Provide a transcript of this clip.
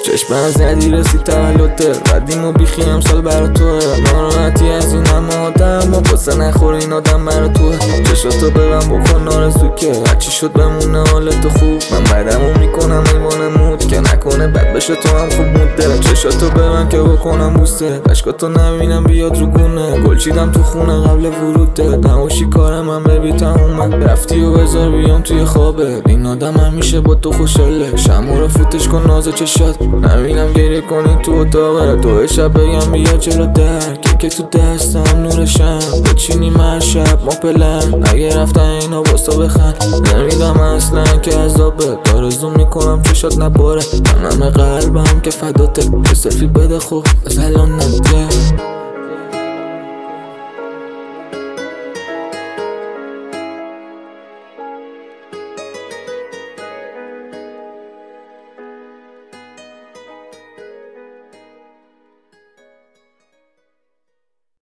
چشم زدی رسید تولده قدیم و بیخی امسال برا توه ناراحتی از این همه آدم و قصه نخور این آدم برا توه چشاتو ببن بکن آرزو که هرچی شد بمونه حالت خوب من بدمو میکنم ایوان مود که نکنه بد بشه تو هم خوب مود داره چشاتو ببن که بکنم بوسته عشقاتو نبینم بیاد رو گونه گل چیدم تو خونه قبل ورود ده نباشی کار من ببی تمومه رفتی و بذار بیام توی خوابه این آدم همیشه با تو خوشحاله شمع رو فوتش کن ناز چشات نبینم گریه کنی تو اتاقه تو شب بگم بیا جلو در که تو دستم نورشم بچینی من شب ما پلن اگه رفتن اینا باستا بخند نمیدم اصلا که عذابه آرزو میکنم چشات نباره همه قلبم که فداته یه سلفی بده خوب از الان نده